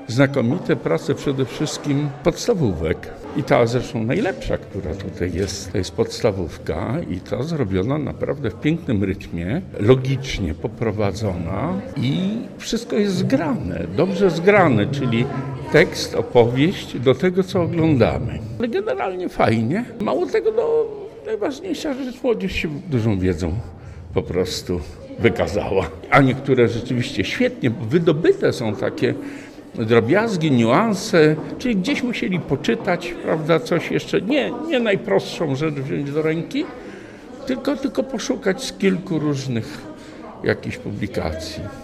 znakomite prace przede wszystkim podstawówek. I ta zresztą najlepsza, która tutaj jest, to jest podstawówka i ta zrobiona naprawdę w pięknym rytmie, logicznie poprowadzona i wszystko jest zgrane, dobrze zgrane, czyli tekst, opowieść do tego, co oglądamy. Ale generalnie fajnie. Mało tego, najważniejsza rzecz, młodzież się dużą wiedzą po prostu wykazała. A niektóre rzeczywiście świetnie wydobyte są takie drobiazgi, niuanse, czyli gdzieś musieli poczytać, prawda, coś jeszcze, nie najprostszą rzecz wziąć do ręki, tylko poszukać z kilku różnych jakichś publikacji.